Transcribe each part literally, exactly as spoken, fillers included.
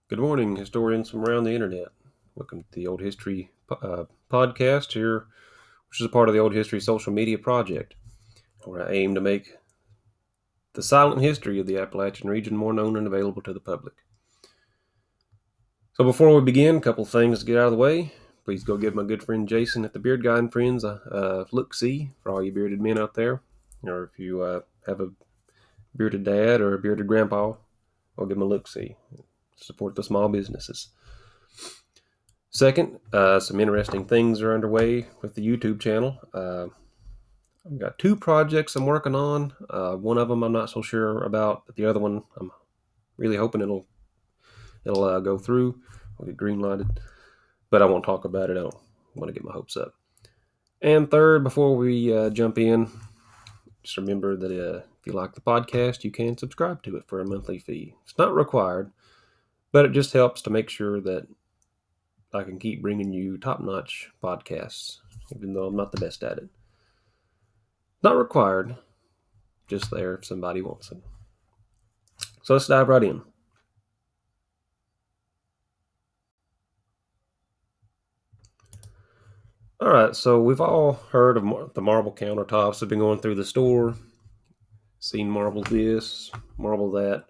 Good morning, historians from around the internet. Welcome to the Old History uh, podcast here, which is a part of the Old History social media project, where I aim to make the silent history of the Appalachian region more known and available to the public. So before we begin, a couple things to get out of the way. Please go give my good friend Jason at the Beard Guy and Friends a, a look-see for all you bearded men out there. Or if you uh, have a bearded dad or a bearded grandpa, I'll give them a look-see. Support the small businesses. Second, uh, some interesting things are underway with the YouTube channel. Uh, I've got two projects I'm working on. Uh, one of them I'm not so sure about, but the other one I'm really hoping it'll it'll uh, go through. I'll get green lighted, but I won't talk about it. I don't want to get my hopes up. And third, before we uh, jump in, just remember that uh, if you like the podcast, you can subscribe to it for a monthly fee. It's not required, but it just helps to make sure that I can keep bringing you top-notch podcasts, even though I'm not the best at it. Not required, just there if somebody wants it. So let's dive right in. All right, so we've all heard of mar- the marble countertops. Have been going through the store, seen marble this, marble that.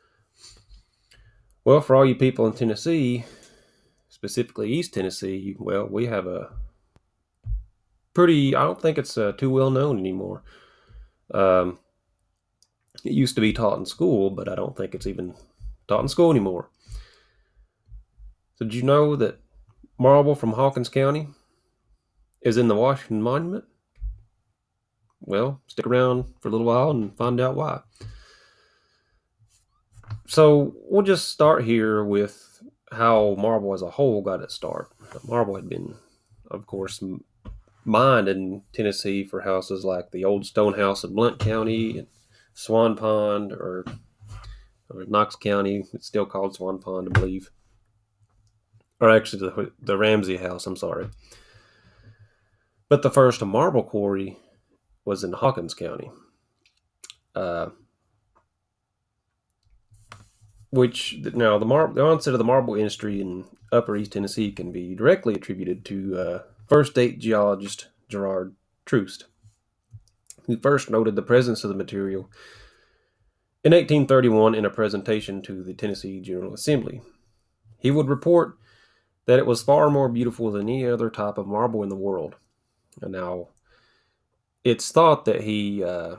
Well, for all you people in Tennessee, specifically East Tennessee, well, we have a pretty, I don't think it's uh, too well known anymore. Um, it used to be taught in school, but I don't think it's even taught in school anymore. So did you know that marble from Hawkins County is in the Washington Monument? Well, stick around for a little while and find out why. So we'll just start here with how marble as a whole got its start. Marble had been, of course, mined in Tennessee for houses like the Old Stone House in Blount County and Swan Pond, or, or Knox County. It's still called Swan Pond, I believe. Or actually, the, the Ramsey House, I'm sorry. But the first marble quarry was in Hawkins County, uh, which now the, mar- the onset of the marble industry in Upper East Tennessee can be directly attributed to uh, first-date geologist Gerard Troost, who first noted the presence of the material in eighteen thirty-one in a presentation to the Tennessee General Assembly. He would report that it was far more beautiful than any other type of marble in the world. And now, it's thought that he uh,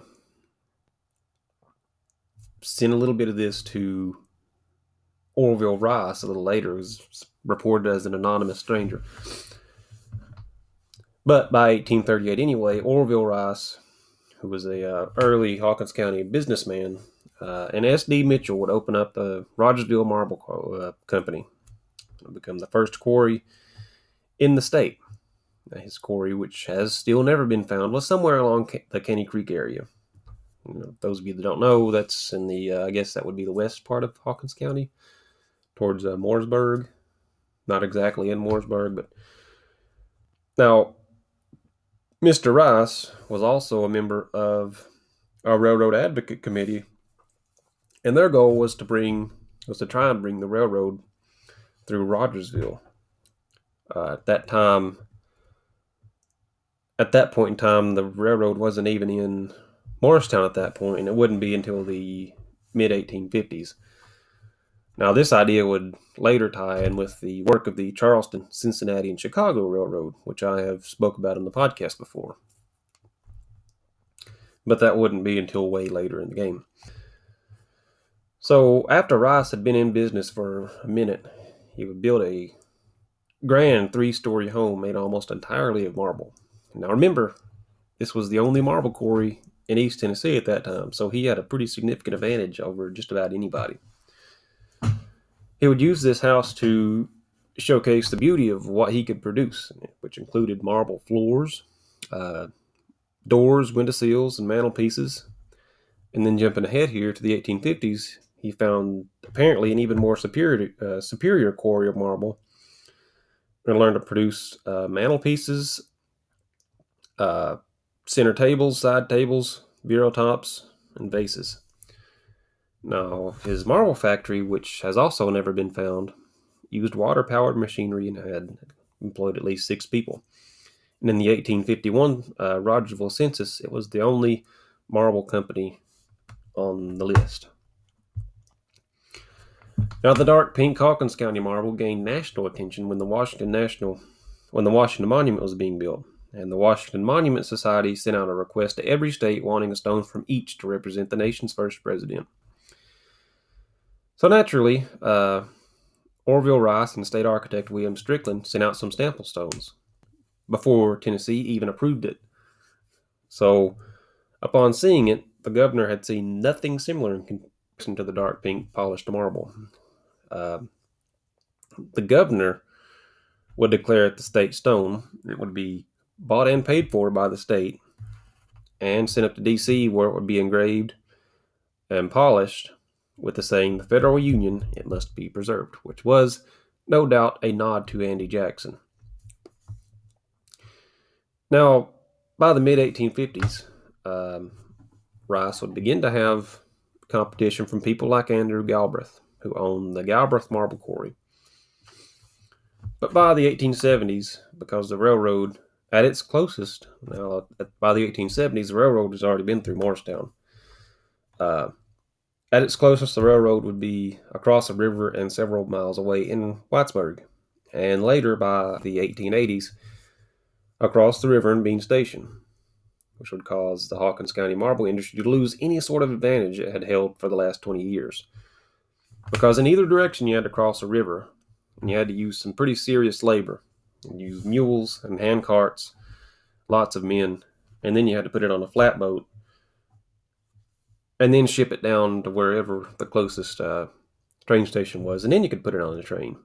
sent a little bit of this to Orville Rice a little later. It was reported as an anonymous stranger. But by eighteen thirty-eight anyway, Orville Rice, who was a uh, early Hawkins County businessman, uh, and S D Mitchell would open up the Rogersville Marble Co- uh, Company. It would become the first quarry in the state. His quarry, which has still never been found, was somewhere along the Caney Creek area. You know, those of you that don't know, that's in the, uh, I guess that would be the west part of Hawkins County, towards uh, Mooresburg. Not exactly in Mooresburg, but now, Mister Rice was also a member of a railroad advocate committee, and their goal was to bring, was to try and bring the railroad through Rogersville. Uh, at that time, at that point in time, the railroad wasn't even in Morristown at that point, and it wouldn't be until the mid eighteen fifties. Now, this idea would later tie in with the work of the Charleston, Cincinnati, and Chicago Railroad, which I have spoke about in the podcast before. But that wouldn't be until way later in the game. So, after Rice had been in business for a minute, he would build a grand three-story home made almost entirely of marble. Now, remember, this was the only marble quarry in East Tennessee at that time, so he had a pretty significant advantage over just about anybody. He would use this house to showcase the beauty of what he could produce, which included marble floors, uh, doors, window sills, and mantelpieces. And then jumping ahead here to the eighteen fifties, he found apparently an even more superior uh, superior quarry of marble and learned to produce uh, mantelpieces, uh, center tables, side tables, bureau tops, and vases. Now, his marble factory, which has also never been found, used water-powered machinery and had employed at least six people. And in the eighteen fifty-one uh, Rogersville census, it was the only marble company on the list. Now, the dark pink Hawkins County marble gained national attention when the Washington National, when the Washington Monument was being built, and the Washington Monument Society sent out a request to every state wanting a stone from each to represent the nation's first president. So naturally, uh, Orville Rice and state architect William Strickland sent out some sample stones before Tennessee even approved it. So, upon seeing it, the governor had seen nothing similar in comparison to the dark pink polished marble. Uh, the governor would declare it the state stone. It would be bought and paid for by the state and sent up to D C, where it would be engraved and polished with the saying, "The Federal Union, it must be preserved," which was no doubt a nod to Andy Jackson. Now, by the mid eighteen fifties, um, Rice would begin to have competition from people like Andrew Galbraith, who owned the Galbraith Marble Quarry. But by the eighteen seventies, because the railroad, at its closest, now by the eighteen seventies, the railroad has already been through Morristown. Uh, at its closest, the railroad would be across a river and several miles away in Whitesburg, and later, by the eighteen eighties, across the river in Bean Station, which would cause the Hawkins County marble industry to lose any sort of advantage it had held for the last twenty years. Because in either direction you had to cross a river, and you had to use some pretty serious labor. You use mules and hand carts, lots of men, and then you had to put it on a flatboat, and then ship it down to wherever the closest uh, train station was, and then you could put it on a train.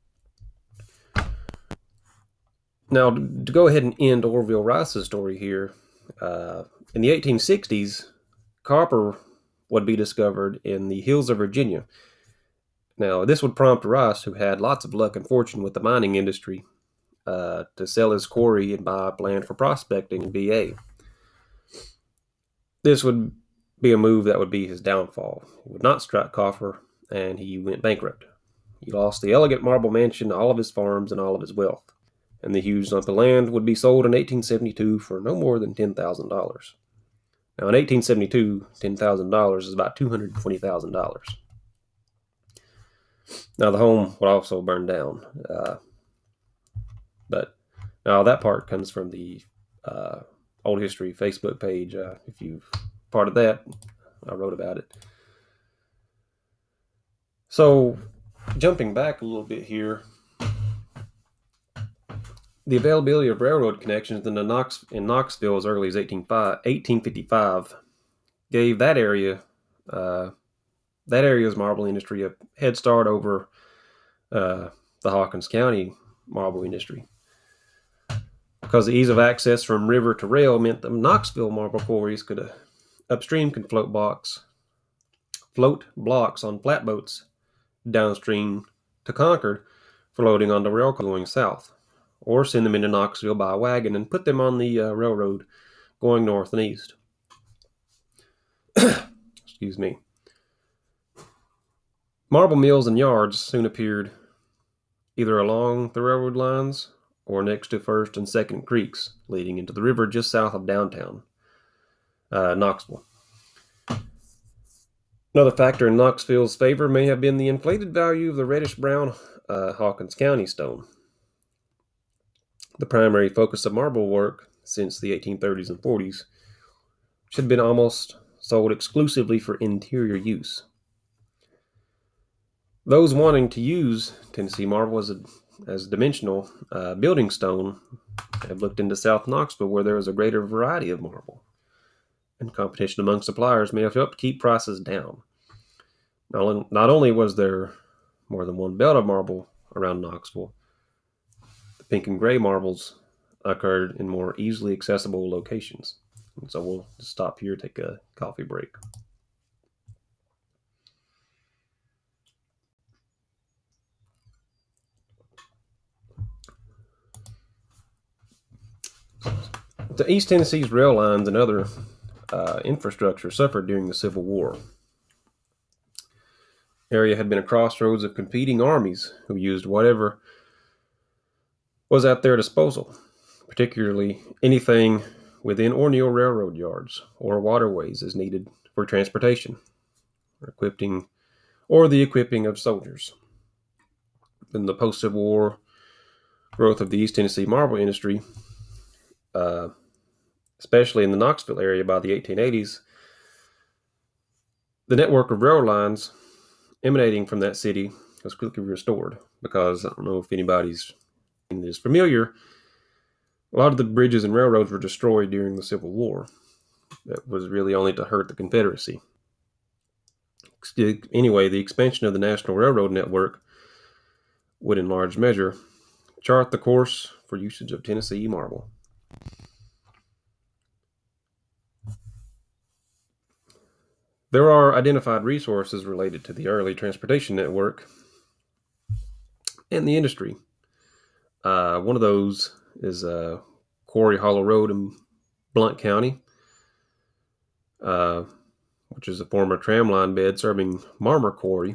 Now, to go ahead and end Orville Rice's story here, uh, in the eighteen sixties, copper would be discovered in the hills of Virginia. Now, this would prompt Rice, who had lots of luck and fortune with the mining industry, uh, to sell his quarry and buy up land for prospecting in V A. This would be a move that would be his downfall. He would not strike copper, and he went bankrupt. He lost the elegant marble mansion, all of his farms, and all of his wealth. And the huge lump of land would be sold in eighteen seventy-two for no more than ten thousand dollars. Now, in eighteen seventy-two, ten thousand dollars is about two hundred twenty thousand dollars. Now, the home would also burn down. Uh, but now that part comes from the uh, Old History Facebook page. Uh, if you've part of that, I wrote about it. So, jumping back a little bit here, the availability of railroad connections in, the Knox, in Knoxville as early as eighteen fifty-five gave that area, uh, that area's marble industry a head start over uh, the Hawkins County marble industry. Because the ease of access from river to rail meant that Knoxville marble quarries could uh, upstream could float blocks, float blocks on flatboats downstream to Concord for loading onto rail going south, or send them into Knoxville by wagon and put them on the uh, railroad going north and east. Excuse me. Marble mills and yards soon appeared either along the railroad lines or next to First and Second Creeks, leading into the river just south of downtown uh, Knoxville. Another factor in Knoxville's favor may have been the inflated value of the reddish-brown uh, Hawkins County stone. The primary focus of marble work since the eighteen thirties and forties, which had been almost sold exclusively for interior use. Those wanting to use Tennessee marble as a, as dimensional uh, building stone have looked into South Knoxville, where there is a greater variety of marble, and competition among suppliers may have helped keep prices down. Not, not only was there more than one belt of marble around Knoxville, the pink and gray marbles occurred in more easily accessible locations. And so we'll just stop here, take a coffee break. The East Tennessee's rail lines and other uh, infrastructure suffered during the Civil War. area had been a crossroads of competing armies who used whatever was at their disposal, particularly anything within or near railroad yards or waterways as needed for transportation, or equipping, or the equipping of soldiers. In the post-Civil War growth of the East Tennessee marble industry, uh, especially in the Knoxville area by the eighteen eighties, the network of rail lines emanating from that city was quickly restored because I don't know if anybody's is familiar. A lot of the bridges and railroads were destroyed during the Civil War. That was really only to hurt the Confederacy. Anyway, the expansion of the National Railroad network would in large measure chart the course for usage of Tennessee marble. There are identified resources related to the early transportation network and the industry. Uh, one of those is uh, Quarry Hollow Road in Blount County, uh, which is a former tramline bed serving Marmer Quarry.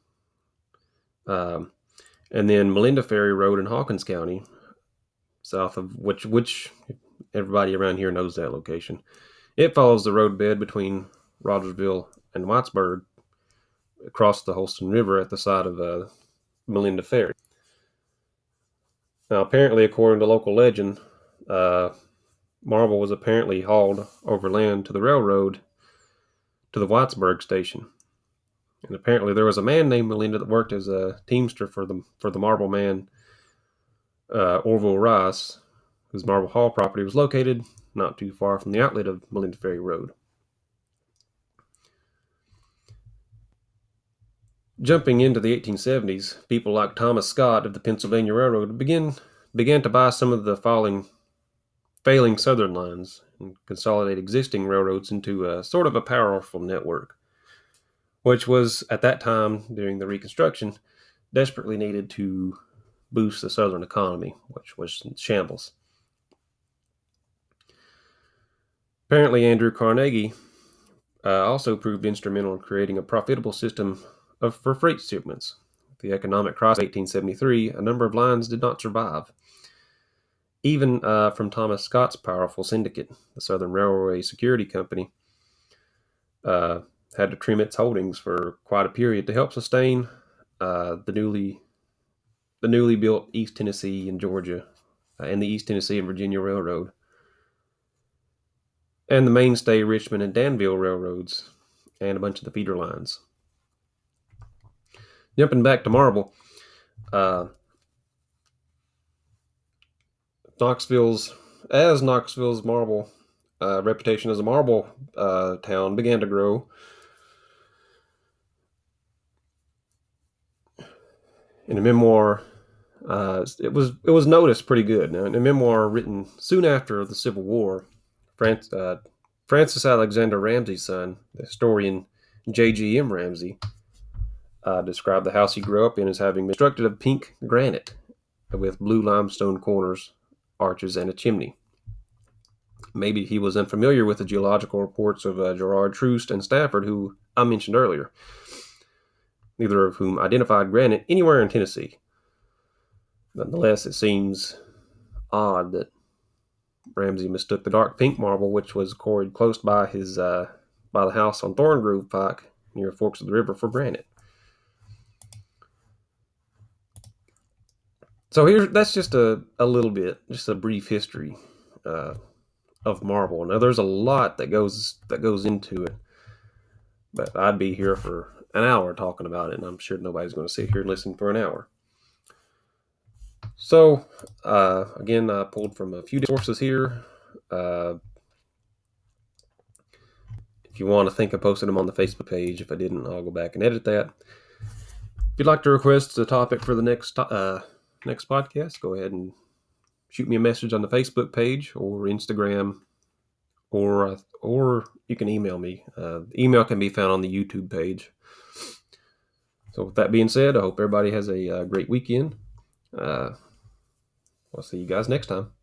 Um, and then Melinda Ferry Road in Hawkins County, south of which, which everybody around here knows that location. It follows the roadbed between Rogersville and Whitesburg across the Holston River at the side of uh, Melinda Ferry. Now, apparently, according to local legend, uh, marble was apparently hauled overland to the railroad to the Whitesburg station. And apparently there was a man named Melinda that worked as a teamster for the for the marble man, uh, Orville Rice, whose Marble Hall property was located not too far from the outlet of Melinda Ferry Road. Jumping into the eighteen seventies, people like Thomas Scott of the Pennsylvania Railroad began began to buy some of the falling, failing southern lines and consolidate existing railroads into a sort of a powerful network, which was, at that time, during the Reconstruction, desperately needed to boost the southern economy, which was in shambles. Apparently, Andrew Carnegie uh, also proved instrumental in creating a profitable system of, for freight shipments. With the economic crisis of eighteen seventy-three, a number of lines did not survive. Even uh, from Thomas Scott's powerful syndicate, the Southern Railway Security Company, uh, had to trim its holdings for quite a period to help sustain uh, the newly the newly built East Tennessee and Georgia uh, and the East Tennessee and Virginia Railroad, and the mainstay Richmond and Danville railroads, and a bunch of the feeder lines. Jumping back to marble, uh, Knoxville's as Knoxville's marble uh, reputation as a marble uh, town began to grow, in a memoir, uh, it was it was noticed pretty good. Now, in a memoir written soon after the Civil War, France, uh, Francis Alexander Ramsey's son, the historian J G M Ramsey, uh, described the house he grew up in as having been constructed of pink granite with blue limestone corners, arches, and a chimney. Maybe he was unfamiliar with the geological reports of uh, Gerard Troost and Stafford, who I mentioned earlier, neither of whom identified granite anywhere in Tennessee. Nonetheless, it seems odd that Ramsey mistook the dark pink marble, which was quarried close by his uh, by the house on Thorngrove Pike near the forks of the river, for granite. So here, that's just a, a little bit, just a brief history uh, of marble. Now, there's a lot that goes that goes into it, but I'd be here for an hour talking about it, and I'm sure nobody's going to sit here and listen for an hour. So, uh, again, I pulled from a few sources here. Uh, if you want to think of posting them on the Facebook page, if I didn't, I'll go back and edit that. If you'd like to request a topic for the next uh, next podcast, go ahead and shoot me a message on the Facebook page or Instagram, or uh, or you can email me. Uh, email can be found on the YouTube page. So with that being said, I hope everybody has a uh, great weekend. Uh, I'll see you guys next time.